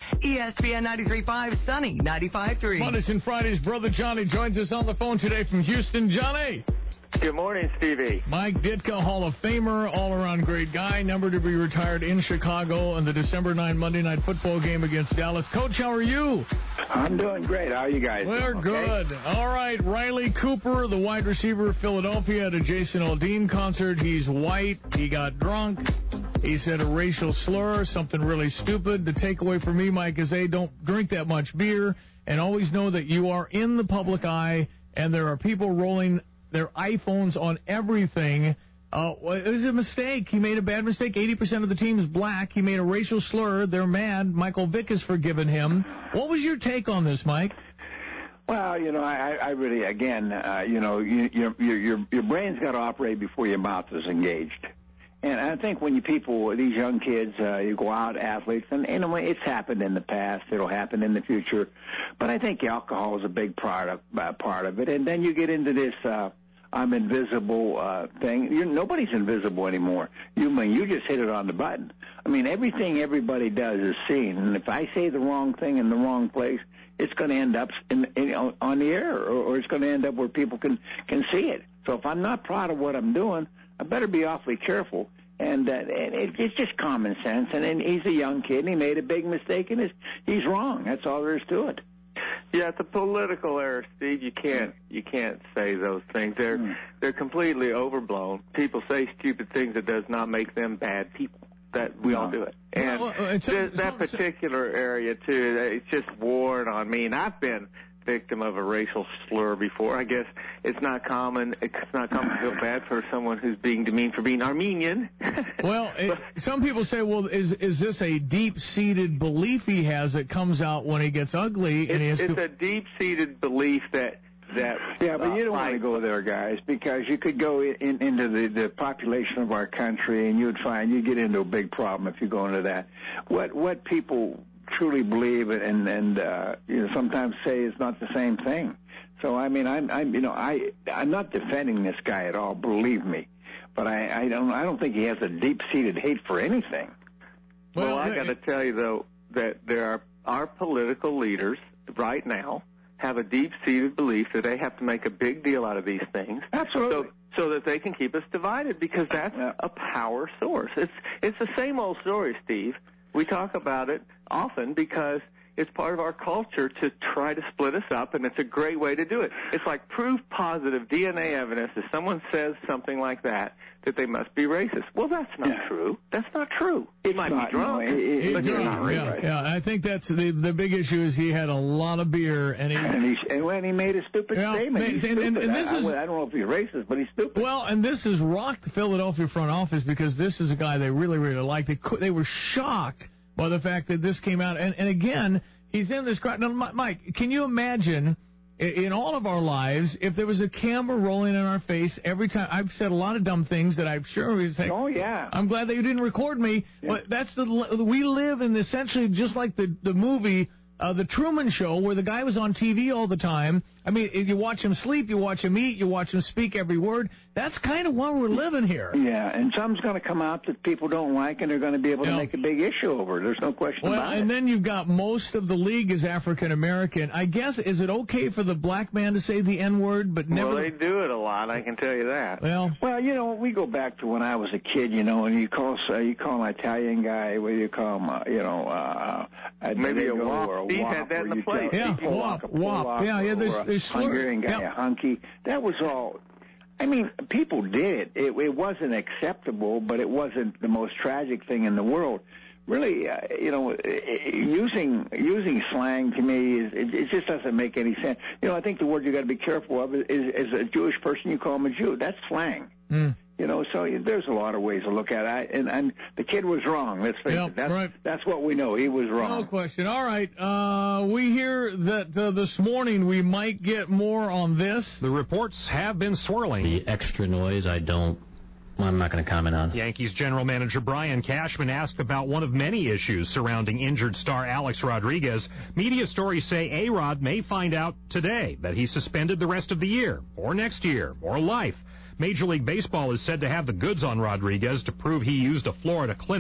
ESPN 93.5, Sunny 95.3. Mondays and Fridays, Brother Johnny joins us on the phone today from Houston. Johnny. Good morning, Stevie. Mike Ditka, Hall of Famer, all-around great guy, number to be retired in Chicago in the December 9 Monday Night Football game against Dallas. Coach, how are you? I'm doing great. How are you guys? We're good. All right, Riley Cooper, the wide receiver of Philadelphia, at a Jason Aldean concert. He's white. He got drunk. He said a racial slur, something really stupid. The takeaway for me, Mike, is A, don't drink that much beer, and always know that you are in the public eye, and there are people rolling their iPhones on everything. It was a mistake. He made a bad mistake. 80% of the team is black. He made a racial slur. They're mad. Michael Vick has forgiven him. What was your take on this, Mike? Well, I really, again, your brain's got to operate before your mouth is engaged. And I think when these young kids, you go out, athletes, and it's happened in the past. It'll happen in the future. But I think alcohol is a big part of it. And then you get into this I'm invisible thing. Nobody's invisible anymore. You just hit it on the button. I mean, everything everybody does is seen. And if I say the wrong thing in the wrong place, it's going to end up on the air, or it's going to end up where people can see it. So if I'm not proud of what I'm doing, I better be awfully careful. And it's just common sense. And he's a young kid, and he made a big mistake, and he's wrong. That's all there is to it. Yeah, it's a political error, Steve. You can't say those things. They're completely overblown. People say stupid things. That does not make them bad people. That we all do it. And that particular area too, it's just worn on me. And I've been victim of a racial slur before. I guess it's not common. It's not common to feel bad for someone who's being demeaned for being Armenian. Well, some people say, well, is this a deep-seated belief he has that comes out when he gets ugly? And it's a deep-seated belief that. Yeah, but you don't want to go there, guys, because you could go into the population of our country, and you'd get into a big problem if you go into that. What people truly believe and sometimes say is not the same thing. So I mean, I'm not defending this guy at all, believe me, but I don't think he has a deep-seated hate for anything. Well, I got to tell you though that our political leaders right now have a deep-seated belief that they have to make a big deal out of these things. Absolutely. So that they can keep us divided, because that's a power source. It's the same old story, Steve. We talk about it often because it's part of our culture to try to split us up, and it's a great way to do it. It's like proof positive DNA evidence. If someone says something like that they must be racist. Well, that's not true. That's not true. He might be drunk, but you're not racist. Yeah, I think that's the big issue is he had a lot of beer, and when he made a stupid statement, he's stupid. And this I don't know if he's racist, but he's stupid. Well, and this has rocked the Philadelphia front office, because this is a guy they really, really like. They were shocked by the fact that this came out. And again, he's in this crowd. Now, Mike, can you imagine in all of our lives if there was a camera rolling in our face every time? I've said a lot of dumb things that I'm sure we say, oh, yeah. I'm glad that you didn't record me. Yeah. But we live in essentially just like the movie The Truman Show, where the guy was on TV all the time. I mean, you watch him sleep, you watch him eat, you watch him speak every word. That's kind of why we're living here. Yeah, and something's going to come out that people don't like, and they're going to be able to make a big issue over it. There's no question about it. And then you've got most of the league is African-American. I guess, is it okay for the black man to say the N-word, but never... Well, they do it a lot, I can tell you that. Well, we go back to when I was a kid, and you call an Italian guy, what do you call him, maybe a wop. Or a Steve had that in the plate. Yeah, wop. Yeah, there's slur. Hungarian guy, a hunky. That was all. I mean, people did it. It wasn't acceptable, but it wasn't the most tragic thing in the world. Really, using slang to me it just doesn't make any sense. I think the word you got to be careful of is a Jewish person, you call him a Jew. That's slang. So there's a lot of ways to look at it. And the kid was wrong. Let's face it. That's what we know. He was wrong. No question. All right. We hear that this morning we might get more on this. The reports have been swirling. The extra noise, I'm not going to comment on. Yankees general manager Brian Cashman asked about one of many issues surrounding injured star Alex Rodriguez. Media stories say A-Rod may find out today that he's suspended the rest of the year, or next year, or life. Major League Baseball is said to have the goods on Rodriguez to prove he used a Florida clinic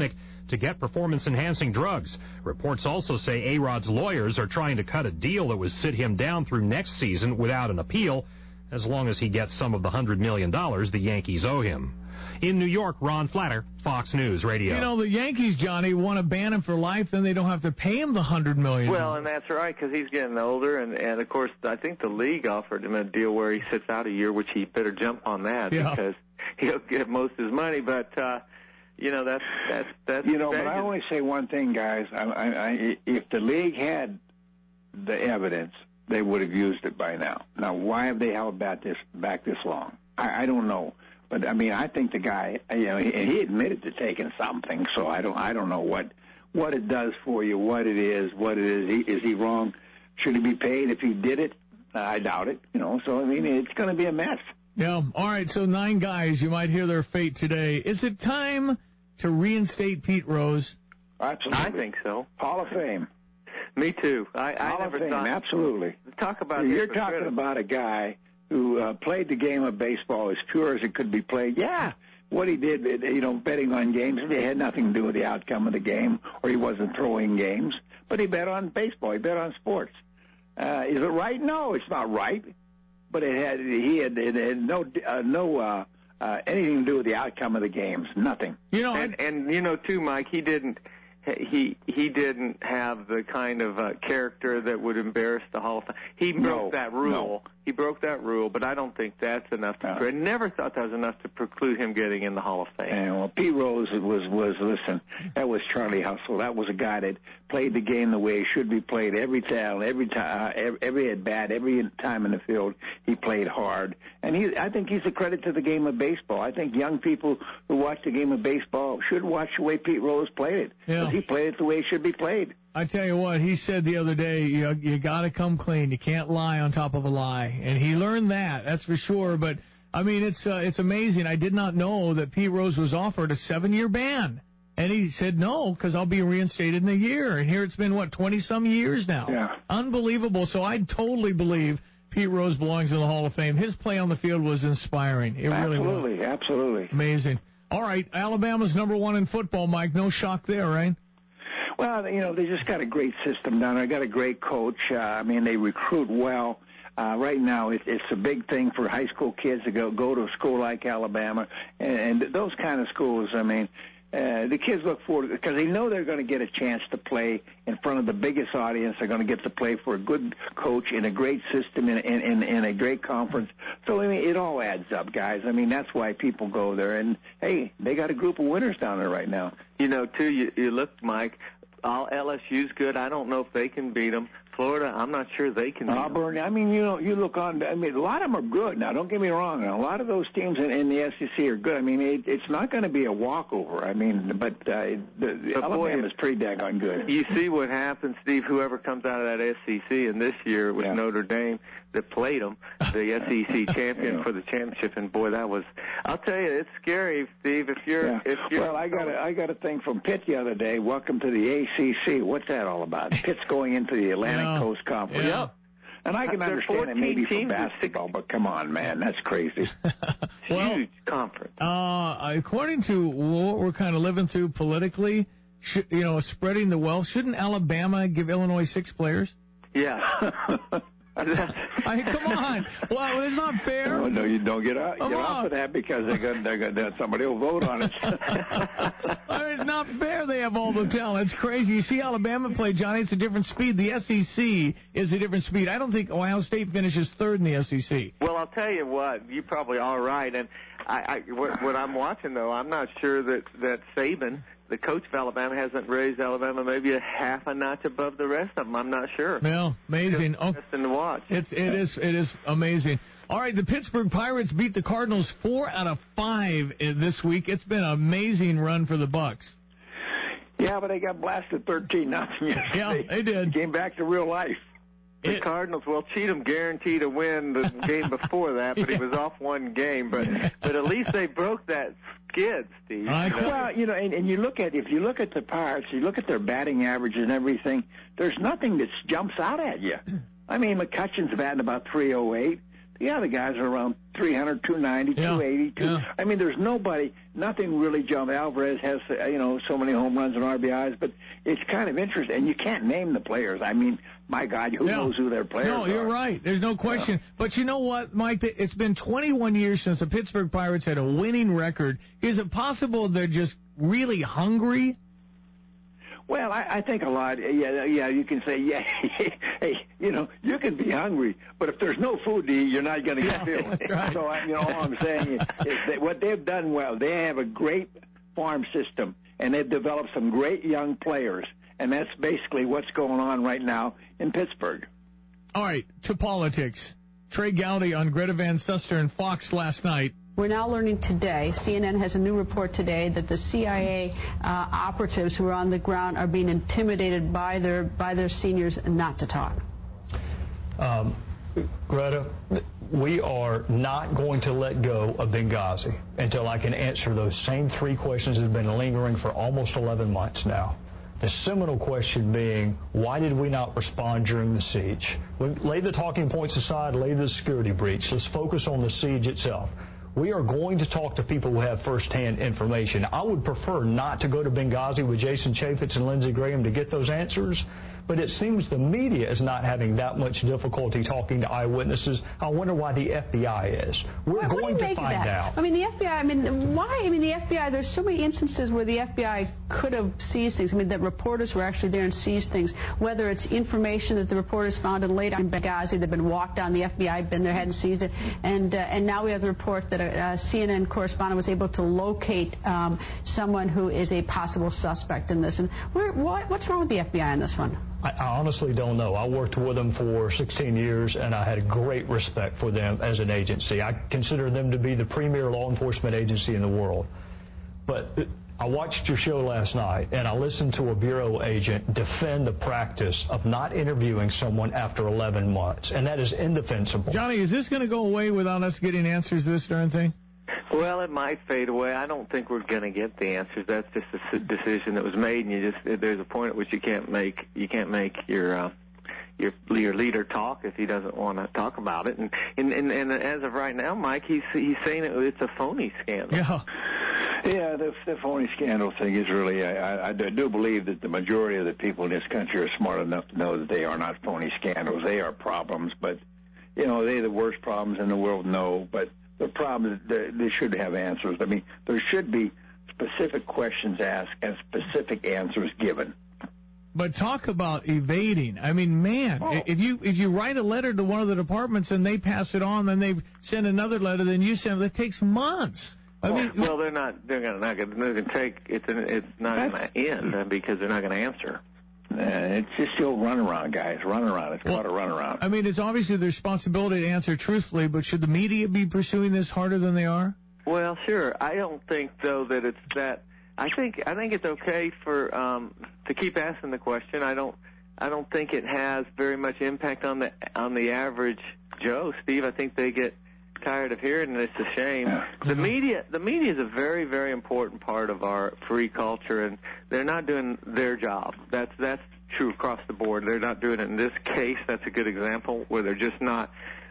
to get performance-enhancing drugs. Reports also say A-Rod's lawyers are trying to cut a deal that would sit him down through next season without an appeal, as long as he gets some of the $100 million the Yankees owe him. In New York, Ron Flatter, Fox News Radio. You know, the Yankees, Johnny, want to ban him for life, then they don't have to pay him the $100 million. Well, and that's right, because he's getting older, and of course, I think the league offered him a deal where he sits out a year, which he better jump on that because he'll get most of his money. But you know, that's you know. But I only say one thing, guys. If the league had the evidence, they would have used it by now. Now, why have they held back this long? I don't know. But I mean, I think the guy, you know, he admitted to taking something. So I don't know what it does for you, what it is. Is he wrong? Should he be paid if he did it? I doubt it. You know, so I mean, it's going to be a mess. Yeah. All right. So 9 guys, you might hear their fate today. Is it time to reinstate Pete Rose? Absolutely. I think so. Hall of Fame. Me too. I Hall never of Fame. thought. Absolutely. Talk about. You're talking about a guy who played the game of baseball as pure as it could be played. Yeah, what he did, you know, betting on games, it had nothing to do with the outcome of the game, or he wasn't throwing games, but he bet on baseball. He bet on sports. Is it right? No, it's not right. But it had no anything to do with the outcome of the games. Nothing. You know, and you know too, Mike. He didn't have the kind of character that would embarrass the Hall of Fame. He broke that rule. No. He broke that rule, but I don't think that's enough to. I never thought that was enough to preclude him getting in the Hall of Fame. And well, Pete Rose was listen. That was Charlie Hustle. That was a guy that played the game the way it should be played. Every time, every at bat, every time in the field, he played hard. And I think he's a credit to the game of baseball. I think young people who watch the game of baseball should watch the way Pete Rose played it. Yeah. He played it the way it should be played. I tell you what, he said the other day, you got to come clean. You can't lie on top of a lie. And he learned that, that's for sure. But, I mean, it's amazing. I did not know that Pete Rose was offered a 7-year ban. And he said no, because I'll be reinstated in a year. And here it's been, 20-some years now. Yeah. Unbelievable. So I totally believe Pete Rose belongs in the Hall of Fame. His play on the field was inspiring. It really was. Absolutely. Amazing. All right, Alabama's #1 in football, Mike. No shock there, right? Well, you know, they just got a great system down there. Got a great coach. I mean, they recruit well. Right now, it's a big thing for high school kids to go to a school like Alabama. And those kind of schools, I mean, the kids look forward to it because they know they're going to get a chance to play in front of the biggest audience. They're going to get to play for a good coach in a great system in a great conference. So, I mean, it all adds up, guys. I mean, that's why people go there. And, hey, they got a group of winners down there right now. You know, too, you look, Mike, all LSU's good. I don't know if they can beat them. Florida, I'm not sure they can beat them. Auburn, I mean, you know, you look on, I mean, a lot of them are good. Now, don't get me wrong. A lot of those teams in the SEC are good. I mean, it's not going to be a walkover. I mean, but Alabama's pretty daggone good. You see what happens, Steve, whoever comes out of that SEC, and this year with Notre Dame that played them, the SEC champion for the championship, and boy, that was, I'll tell you, it's scary, Steve, if you're... Well, I got a thing from Pitt the other day. Welcome to the ACC. What's that all about? Pitt's going into the Atlantic Coast Conference. Yeah. And I can understand it maybe for basketball, but come on, man, that's crazy. Huge conference. According to what we're kind of living through politically, spreading the wealth, shouldn't Alabama give Illinois 6 players? Yeah. I mean, come on. Well, it's not fair. No, you don't get off of that because somebody will vote on it. I mean, it's not fair. They have all the talent. It's crazy. You see Alabama play, Johnny. It's a different speed. The SEC is a different speed. I don't think Ohio State finishes 3rd in the SEC. Well, I'll tell you what. You probably are right. And what I'm watching though, I'm not sure that Saban, the coach of Alabama, hasn't raised Alabama maybe a half a notch above the rest of them. I'm not sure. Well, amazing. It's interesting to watch. It is amazing. All right, the Pittsburgh Pirates beat the Cardinals 4 out of 5 this week. It's been an amazing run for the Bucks. Yeah, but they got blasted 13-0 yesterday. Yeah, they did. Came back to real life. The Cardinals, well, Cheatham guaranteed to win the game before that, but he was off one game. But at least they broke that skid, Steve. Well, and you look at, if you look at the Pirates, you look at their batting average and everything, there's nothing that jumps out at you. I mean, McCutcheon's batting about 308. the guys are around 300, 290, 280. I mean, there's nothing really jumped. Alvarez has, so many home runs and RBIs, but it's kind of interesting. And you can't name the players. I mean, my God, who knows who their players are? No, you're right. There's no question. Yeah. But you know what, Mike? It's been 21 years since the Pittsburgh Pirates had a winning record. Is it possible they're just really hungry? Well, I think a lot. Yeah, you can say, hey, you can be hungry, but if there's no food to eat, you're not going to get filled. That's right. So, all I'm saying is that what they've done well, they have a great farm system, and they've developed some great young players, and that's basically what's going on right now in Pittsburgh. All right, to politics. Trey Gowdy on Greta Van Susteren and Fox last night. We're now learning today, CNN has a new report today, that the CIA operatives who are on the ground are being intimidated by their seniors not to talk. Greta, we are not going to let go of Benghazi until I can answer those same three questions that have been lingering for almost 11 months now. The seminal question being, why did we not respond during the siege? Lay the talking points aside, lay the security breach. Let's focus on the siege itself. We are going to talk to people who have firsthand information. I would prefer not to go to Benghazi with Jason Chaffetz and Lindsey Graham to get those answers, but it seems the media is not having that much difficulty talking to eyewitnesses. I wonder why the FBI is. We're going to find out. I mean, the FBI, why? I mean, the FBI, there's so many instances where the FBI could have seized things. I mean, that reporters were actually there and seized things, whether it's information that the reporters found and laid on Benghazi, they've been walked down, the FBI had been there, hadn't seized it, and now we have the report that a CNN correspondent was able to locate someone who is a possible suspect in this. And what's wrong with the FBI on this one? I honestly don't know. I worked with them for 16 years, and I had great respect for them as an agency. I consider them to be the premier law enforcement agency in the world. But I watched your show last night, and I listened to a Bureau agent defend the practice of not interviewing someone after 11 months, and that is indefensible. Johnny, is this going to go away without us getting answers to this darn thing? Well, it might fade away. I don't think we're going to get the answers. That's just a decision that was made, and there's a point at which you can't make your leader talk if he doesn't want to talk about it. And as of right now, Mike, he's saying it's a phony scandal. Yeah, the phony scandal thing is really, I do believe that the majority of the people in this country are smart enough to know that they are not phony scandals. They are problems, but, they're the worst problems in the world, no, but the problem is they should have answers. I mean, there should be specific questions asked and specific answers given. But talk about evading. I mean, man, if you write a letter to one of the departments and they pass it on, then they send another letter, then you send it. It takes months. Well, they're not going to take. It's not going to end because they're not going to answer. It's just still runaround, guys. Runaround. It's called a runaround. I mean, it's obviously their responsibility to answer truthfully, but should the media be pursuing this harder than they are? Well, sure. I don't think though that it's that. I think it's okay for to keep asking the question. I don't think it has very much impact on the average Joe. Steve, I think they get tired of hearing it. It's a shame. Yeah. The media is a very, very important part of our free culture, and they're not doing their job. That's true across the board. They're not doing it in this case. That's a good example where they're just not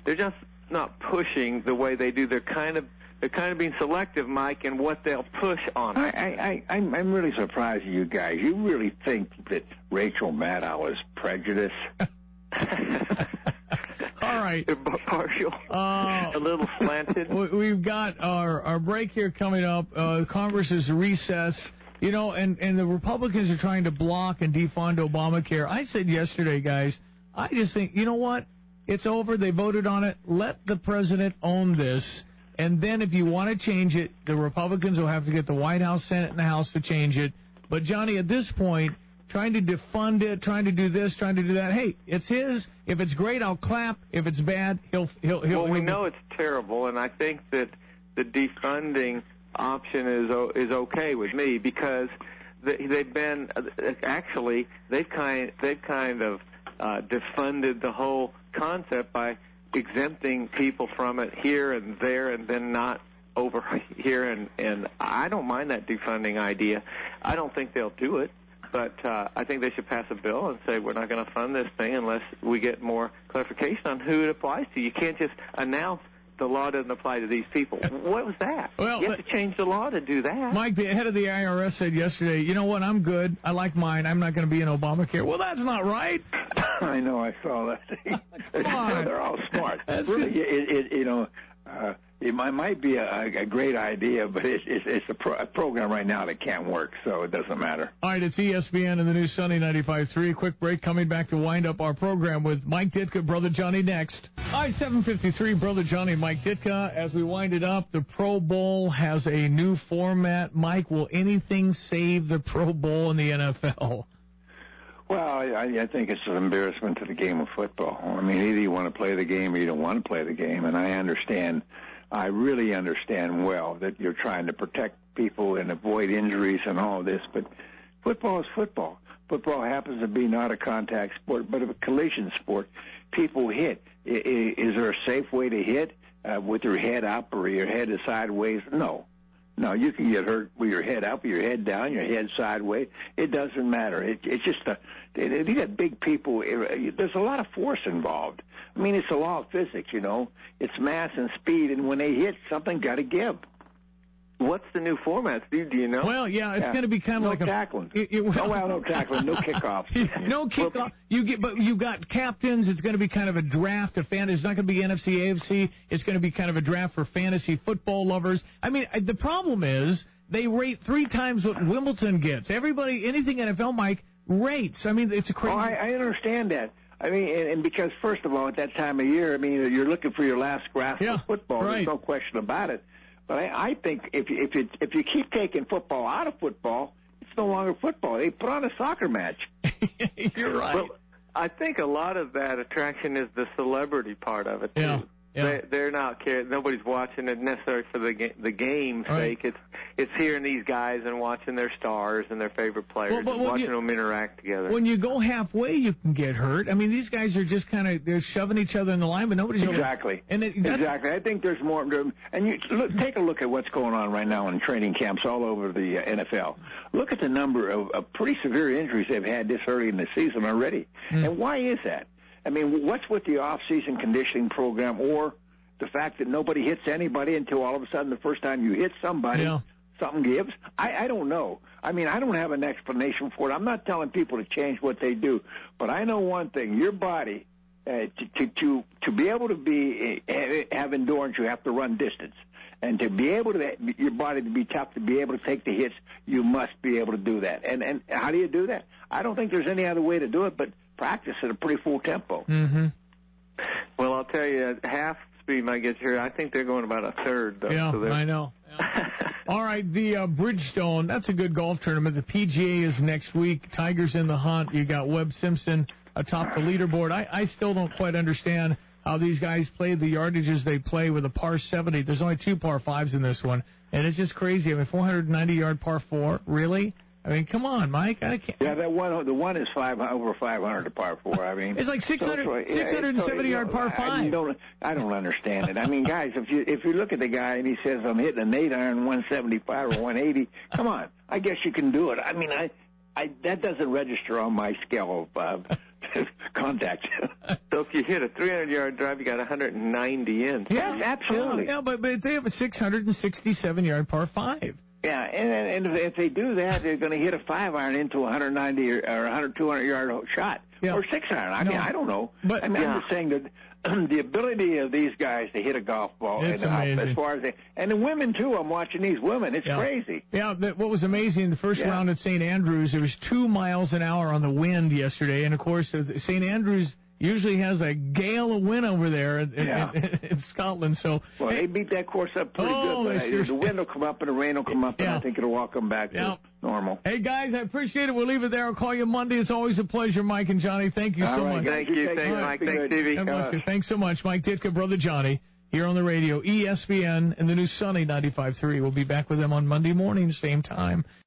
pushing the way they do. They're kind of being selective, Mike, in what they'll push on. I'm really surprised at you guys. You really think that Rachel Maddow is prejudiced? All right. Partial. A little slanted. We've got our break here coming up. Congress is recess. And the Republicans are trying to block and defund Obamacare. I said yesterday, guys, I just think, you know what? It's over. They voted on it. Let the president own this. And then if you want to change it, the Republicans will have to get the White House, Senate, and the House to change it. But, Johnny, at this point, trying to defund it, trying to do this, trying to do that, hey, it's his. If it's great, I'll clap. If it's bad, he'll. Well, we know it's terrible, and I think that the defunding option is okay with me because they've kind of defunded the whole concept by exempting people from it here and there and then not over here, and I don't mind that defunding idea. I don't think they'll do it. But I think they should pass a bill and say we're not going to fund this thing unless we get more clarification on who it applies to. You can't just announce the law doesn't apply to these people. What was that? Well, you have to change the law to do that. Mike, the head of the IRS said yesterday, you know what, I'm good. I like mine. I'm not going to be in Obamacare. Well, that's not right. I know, I saw that. Come on. They're all smart. That's really, it might be a great idea, but it's a program right now that can't work, so it doesn't matter. All right, it's ESPN and the new Sunny 95.3. Quick break, coming back to wind up our program with Mike Ditka, Brother Johnny next. All right, 7:53, Brother Johnny, Mike Ditka. As we wind it up, the Pro Bowl has a new format. Mike, will anything save the Pro Bowl in the NFL? Well, I think it's an embarrassment to the game of football. I mean, either you want to play the game or you don't want to play the game, and I really understand well that you're trying to protect people and avoid injuries and all this, but football is football. Football happens to be not a contact sport, but a collision sport. People hit. Is there a safe way to hit with your head up or your head is sideways? No, you can get hurt with your head up, your head down, your head sideways. It doesn't matter. It's just you got big people. There's a lot of force involved. I mean, it's the law of physics, you know. It's mass and speed, and when they hit, something got to give. What's the new format, Steve? Do you know? Well, yeah, it's going to be kind of no like tackling. No tackling, no kickoffs. No kickoff. But you got captains. It's going to be kind of a draft of fantasy. It's not going to be NFC, AFC. It's going to be kind of a draft for fantasy football lovers. I mean, the problem is they rate 3 times what Wimbledon gets. Everybody, anything NFL, Mike, rates. I mean, it's a crazy. Oh, I understand that. I mean, and because, first of all, at that time of year, I mean, you're looking for your last grasp of football. Right. There's no question about it. But I think if you keep taking football out of football, it's no longer football. They put on a soccer match. You're right. Well, I think a lot of that attraction is the celebrity part of it, too. Yeah. Yeah. They're not caring. Nobody's watching it necessarily for the game's sake. It's hearing these guys and watching their stars and their favorite players and watching them interact together. When you go halfway, you can get hurt. I mean, these guys are just they're shoving each other in the line, but nobody's exactly. Exactly. I think there's more. And take a look at what's going on right now in training camps all over the NFL. Look at the number of pretty severe injuries they've had this early in the season already. And why is that? I mean, what's with the off-season conditioning program or the fact that nobody hits anybody until all of a sudden the first time you hit somebody, something gives? I don't know. I mean, I don't have an explanation for it. I'm not telling people to change what they do, but I know one thing. Your body, to be able to have endurance, you have to run distance. And to be able to, your body to be tough, to be able to take the hits, you must be able to do that. And how do you do that? I don't think there's any other way to do it, but practice at a pretty full tempo. Mm-hmm. Well, I'll tell you, half speed might get you here. I think they're going about a third, though. Yeah, so I know. Yeah. All right, the Bridgestone, that's a good golf tournament. The PGA is next week. Tiger's in the hunt. You got Webb Simpson atop the leaderboard. I still don't quite understand how these guys play the yardages they play with a par 70. There's only 2 par 5s in this one, and it's just crazy. I mean, 490-yard par 4, really? I mean, come on, Mike. I can't. Yeah, the one is over 500 to par 4. I mean, it's like 670-yard par 5. I don't understand it. I mean, guys, if you look at the guy and he says I'm hitting an 8-iron 175 or 180, come on. I guess you can do it. I mean, that doesn't register on my scale of contact. So if you hit a 300-yard drive, you got 190 in. Yeah, absolutely. Yeah, but they have a 667-yard par 5. Yeah, and if they do that, they're going to hit a 5-iron into a 190 or 200-yard shot, or 6-iron. I mean, I don't know. But I'm just saying that the ability of these guys to hit a golf ball, it's amazing. As far as and the women too. I'm watching these women. It's crazy. Yeah, what was amazing, the first round at St. Andrews, there was 2 miles an hour on the wind yesterday, and of course, St. Andrews usually has a gale of wind over there in Scotland. So they beat that course up pretty good. But the wind will come up and the rain will come up, and I think it'll all come back to normal. Hey, guys, I appreciate it. We'll leave it there. I'll call you Monday. It's always a pleasure, Mike and Johnny. Thank you so much. Thank you. Thanks, Mike. Thanks, Stevie. God bless you. Thanks so much. Mike Ditka, Brother Johnny, here on the radio, ESPN, and the new Sunny 95.3. We'll be back with them on Monday morning, same time.